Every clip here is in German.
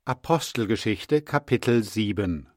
Apostelgeschichte, Kapitel 7.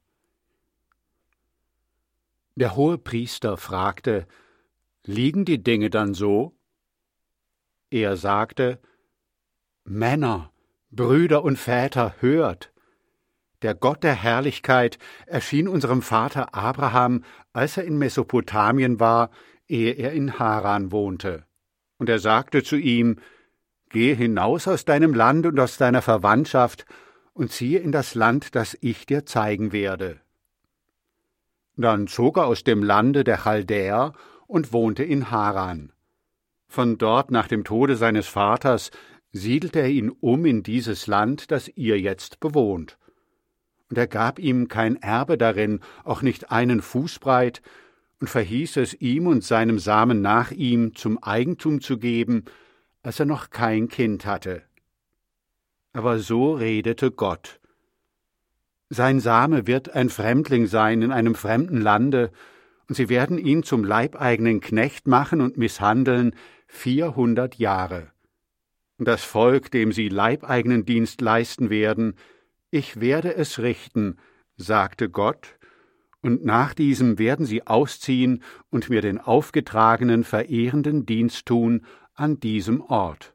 Der Hohepriester fragte: Liegen die Dinge dann so? Er sagte: Männer, Brüder und Väter, hört! Der Gott der Herrlichkeit erschien unserem Vater Abraham, als er in Mesopotamien war, ehe er in Haran wohnte. Und er sagte zu ihm: Gehe hinaus aus deinem Land und aus deiner Verwandtschaft und ziehe in das Land, das ich dir zeigen werde. Dann zog er aus dem Lande der Chaldäer und wohnte in Haran. Von dort nach dem Tode seines Vaters siedelte er ihn um in dieses Land, das ihr jetzt bewohnt. Und er gab ihm kein Erbe darin, auch nicht einen Fuß breit, und verhieß es ihm und seinem Samen nach ihm zum Eigentum zu geben, als er noch kein Kind hatte. Aber so redete Gott: Sein Same wird ein Fremdling sein in einem fremden Lande, und sie werden ihn zum leibeigenen Knecht machen und misshandeln 400 Jahre. Und das Volk, dem sie leibeigenen Dienst leisten werden, ich werde es richten, sagte Gott, und nach diesem werden sie ausziehen und mir den aufgetragenen, verehrenden Dienst tun an diesem Ort.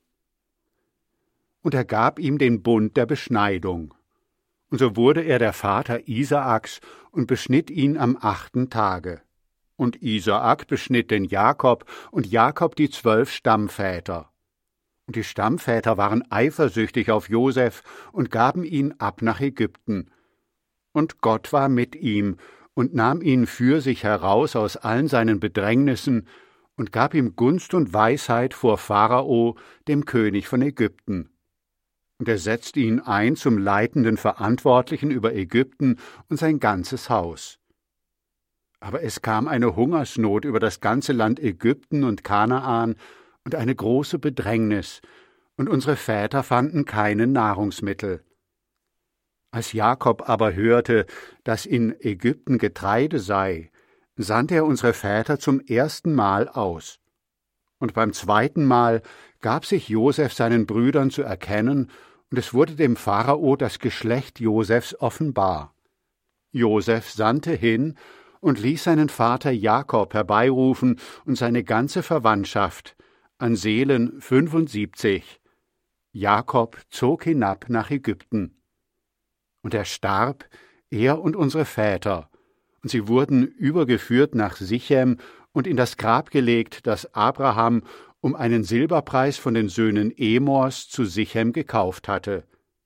Und er gab ihm den Bund der Beschneidung. Und so wurde er der Vater Isaaks und beschnitt ihn am 8. Tage. Und Isaak beschnitt den Jakob und Jakob die 12 Stammväter. Und die Stammväter waren eifersüchtig auf Josef und gaben ihn ab nach Ägypten. Und Gott war mit ihm und nahm ihn für sich heraus aus allen seinen Bedrängnissen und gab ihm Gunst und Weisheit vor Pharao, dem König von Ägypten. Und er setzte ihn ein zum leitenden Verantwortlichen über Ägypten und sein ganzes Haus. Aber es kam eine Hungersnot über das ganze Land Ägypten und Kanaan und eine große Bedrängnis, und unsere Väter fanden keine Nahrungsmittel. Als Jakob aber hörte, dass in Ägypten Getreide sei, sandte er unsere Väter zum 1. Mal aus. Und beim 2. Mal gab sich Josef seinen Brüdern zu erkennen, und es wurde dem Pharao das Geschlecht Josefs offenbar. Josef sandte hin und ließ seinen Vater Jakob herbeirufen und seine ganze Verwandtschaft, an Seelen 75. Jakob zog hinab nach Ägypten. Und er starb, er und unsere Väter, und sie wurden übergeführt nach Sichem und in das Grab gelegt, das Abraham um einen Silberpreis von den Söhnen Emors zu Sichem gekauft hatte.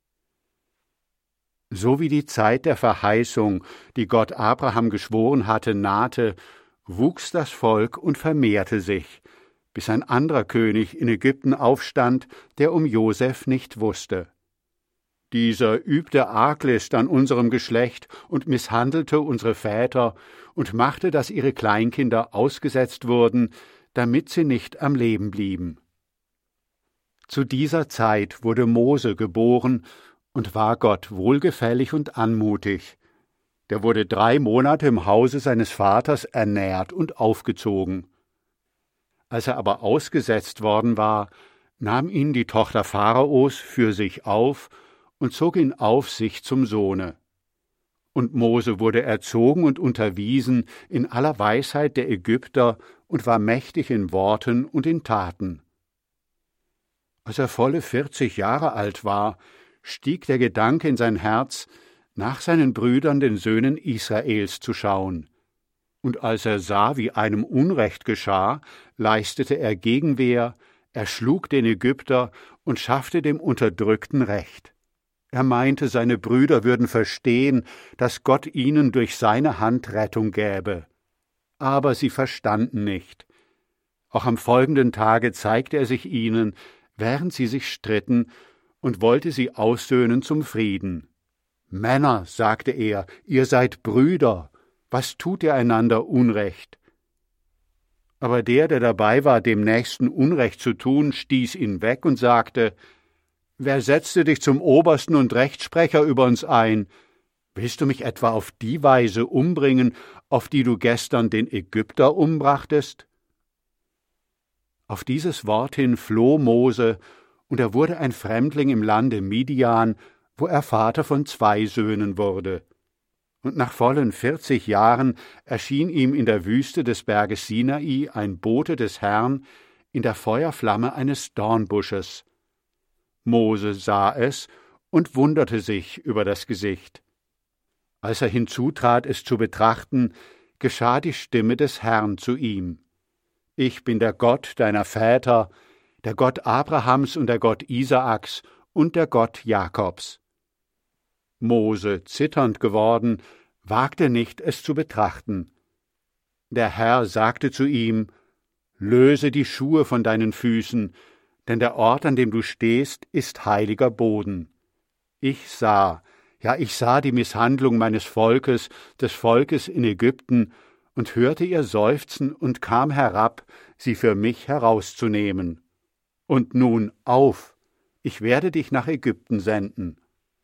So wie die Zeit der Verheißung, die Gott Abraham geschworen hatte, nahte, wuchs das Volk und vermehrte sich, bis ein anderer König in Ägypten aufstand, der um Josef nicht wusste. Dieser übte Arglist an unserem Geschlecht und misshandelte unsere Väter und machte, dass ihre Kleinkinder ausgesetzt wurden, damit sie nicht am Leben blieben. Zu dieser Zeit wurde Mose geboren und war Gott wohlgefällig und anmutig. Der wurde 3 Monate im Hause seines Vaters ernährt und aufgezogen. Als er aber ausgesetzt worden war, nahm ihn die Tochter Pharaos für sich auf und zog ihn auf sich zum Sohne. Und Mose wurde erzogen und unterwiesen in aller Weisheit der Ägypter und war mächtig in Worten und in Taten. Als er volle 40 Jahre alt war, stieg der Gedanke in sein Herz, nach seinen Brüdern, den Söhnen Israels, zu schauen. Und als er sah, wie einem Unrecht geschah, leistete er Gegenwehr, erschlug den Ägypter und schaffte dem Unterdrückten Recht. Er meinte, seine Brüder würden verstehen, dass Gott ihnen durch seine Hand Rettung gäbe. Aber sie verstanden nicht. Auch am folgenden Tage zeigte er sich ihnen, während sie sich stritten, und wollte sie aussöhnen zum Frieden. »Männer«, sagte er, »ihr seid Brüder. Was tut ihr einander Unrecht?« Aber der dabei war, dem Nächsten Unrecht zu tun, stieß ihn weg und sagte: »Wer setzte dich zum Obersten und Rechtssprecher über uns ein? Willst du mich etwa auf die Weise umbringen, auf die du gestern den Ägypter umbrachtest?« Auf dieses Wort hin floh Mose, und er wurde ein Fremdling im Lande Midian wo er Vater von 2 Söhnen wurde. Und nach vollen 40 Jahren erschien ihm in der Wüste des Berges Sinai ein Bote des Herrn in der Feuerflamme eines Dornbusches. Mose sah es und wunderte sich über das Gesicht. Als er hinzutrat, es zu betrachten, geschah die Stimme des Herrn zu ihm: Ich bin der Gott deiner Väter, der Gott Abrahams und der Gott Isaaks und der Gott Jakobs. Mose, zitternd geworden, wagte nicht, es zu betrachten. Der Herr sagte zu ihm: Löse die Schuhe von deinen Füßen, denn der Ort, an dem du stehst, ist heiliger Boden. Ich sah die Misshandlung meines Volkes, des Volkes in Ägypten, und hörte ihr Seufzen und kam herab, sie für mich herauszunehmen. Und nun auf, ich werde dich nach Ägypten senden.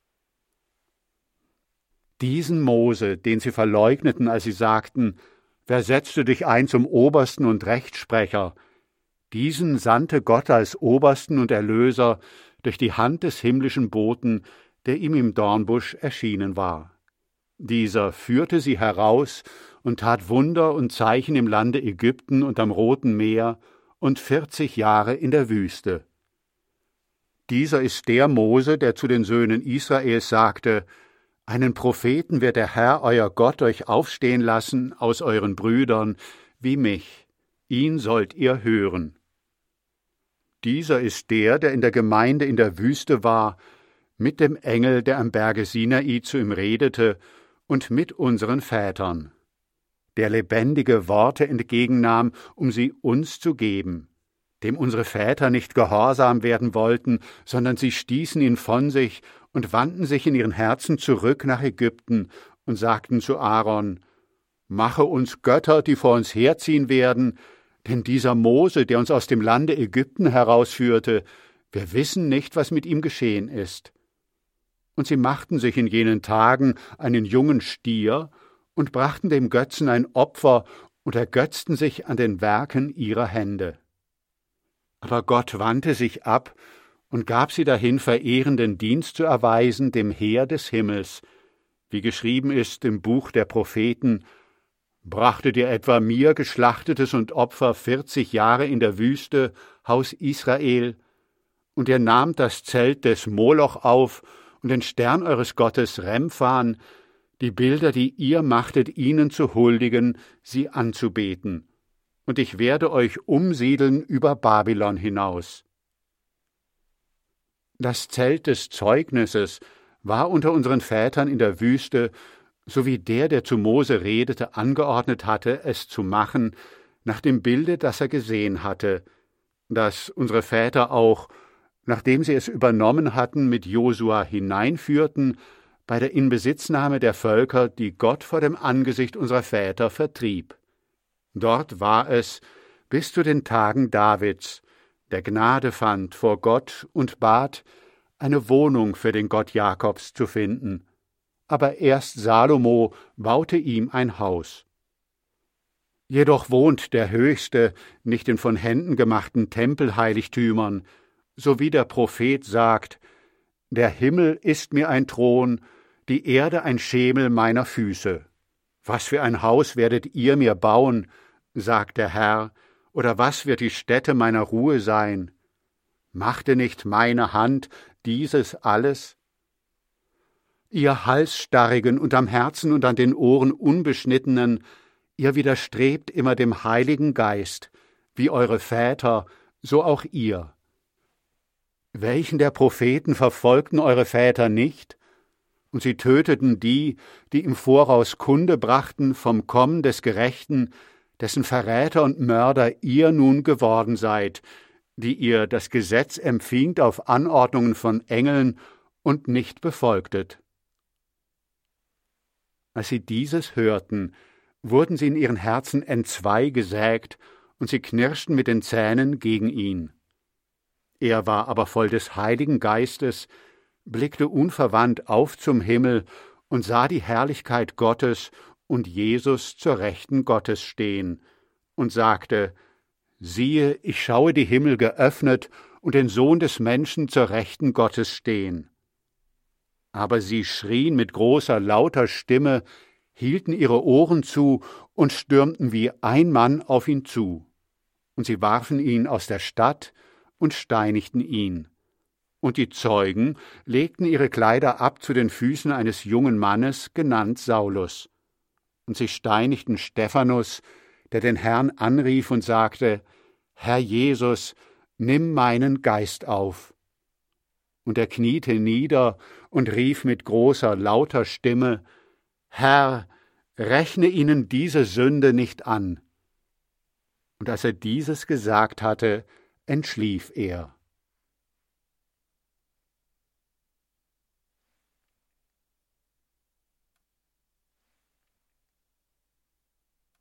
Diesen Mose, den sie verleugneten, als sie sagten: Wer setzte dich ein zum Obersten und Rechtsprecher? Diesen sandte Gott als Obersten und Erlöser durch die Hand des himmlischen Boten, der ihm im Dornbusch erschienen war. Dieser führte sie heraus und tat Wunder und Zeichen im Lande Ägypten und am Roten Meer und 40 Jahre in der Wüste. Dieser ist der Mose, der zu den Söhnen Israels sagte: Einen Propheten wird der Herr, euer Gott, euch aufstehen lassen aus euren Brüdern, wie mich. Ihn sollt ihr hören. Dieser ist der in der Gemeinde in der Wüste war, mit dem Engel, der am Berge Sinai zu ihm redete, und mit unseren Vätern, der lebendige Worte entgegennahm, um sie uns zu geben, dem unsere Väter nicht gehorsam werden wollten, sondern sie stießen ihn von sich und wandten sich in ihren Herzen zurück nach Ägypten und sagten zu Aaron: Mache uns Götter, die vor uns herziehen werden, denn dieser Mose, der uns aus dem Lande Ägypten herausführte, wir wissen nicht, was mit ihm geschehen ist. Und sie machten sich in jenen Tagen einen jungen Stier und brachten dem Götzen ein Opfer und ergötzten sich an den Werken ihrer Hände. Aber Gott wandte sich ab und gab sie dahin, verehrenden Dienst zu erweisen dem Heer des Himmels, wie geschrieben ist im Buch der Propheten: Brachtet ihr etwa mir Geschlachtetes und Opfer 40 Jahre in der Wüste, Haus Israel? Und ihr nahmt das Zelt des Moloch auf und den Stern eures Gottes Remphan, die Bilder, die ihr machtet, ihnen zu huldigen, sie anzubeten. Und ich werde euch umsiedeln über Babylon hinaus. Das Zelt des Zeugnisses war unter unseren Vätern in der Wüste, so wie der zu Mose redete, angeordnet hatte, es zu machen, nach dem Bilde, das er gesehen hatte, das unsere Väter auch, nachdem sie es übernommen hatten, mit Josua hineinführten, bei der Inbesitznahme der Völker, die Gott vor dem Angesicht unserer Väter vertrieb. Dort war es bis zu den Tagen Davids, der Gnade fand vor Gott und bat, eine Wohnung für den Gott Jakobs zu finden. Aber erst Salomo baute ihm ein Haus. Jedoch wohnt der Höchste nicht in von Händen gemachten Tempelheiligtümern, so wie der Prophet sagt: Der Himmel ist mir ein Thron, die Erde ein Schemel meiner Füße. Was für ein Haus werdet ihr mir bauen, sagt der Herr, oder was wird die Stätte meiner Ruhe sein? Machte nicht meine Hand dieses alles? Ihr Halsstarrigen und am Herzen und an den Ohren Unbeschnittenen, ihr widerstrebt immer dem Heiligen Geist, wie eure Väter, so auch ihr. Welchen der Propheten verfolgten eure Väter nicht? Und sie töteten die im Voraus Kunde brachten vom Kommen des Gerechten, dessen Verräter und Mörder ihr nun geworden seid, die ihr das Gesetz empfingt auf Anordnungen von Engeln und nicht befolgtet. Als sie dieses hörten, wurden sie in ihren Herzen entzwei gesägt, und sie knirschten mit den Zähnen gegen ihn. Er war aber voll des Heiligen Geistes, blickte unverwandt auf zum Himmel und sah die Herrlichkeit Gottes und Jesus zur Rechten Gottes stehen, und sagte: Siehe, ich schaue die Himmel geöffnet und den Sohn des Menschen zur Rechten Gottes stehen. Aber sie schrien mit großer, lauter Stimme, hielten ihre Ohren zu und stürmten wie ein Mann auf ihn zu. Und sie warfen ihn aus der Stadt und steinigten ihn. Und die Zeugen legten ihre Kleider ab zu den Füßen eines jungen Mannes, genannt Saulus. Und sie steinigten Stephanus, der den Herrn anrief und sagte, Herr Jesus, nimm meinen Geist auf. Und er kniete nieder und rief mit großer, lauter Stimme, Herr, rechne ihnen diese Sünde nicht an. Und als er dieses gesagt hatte, entschlief er.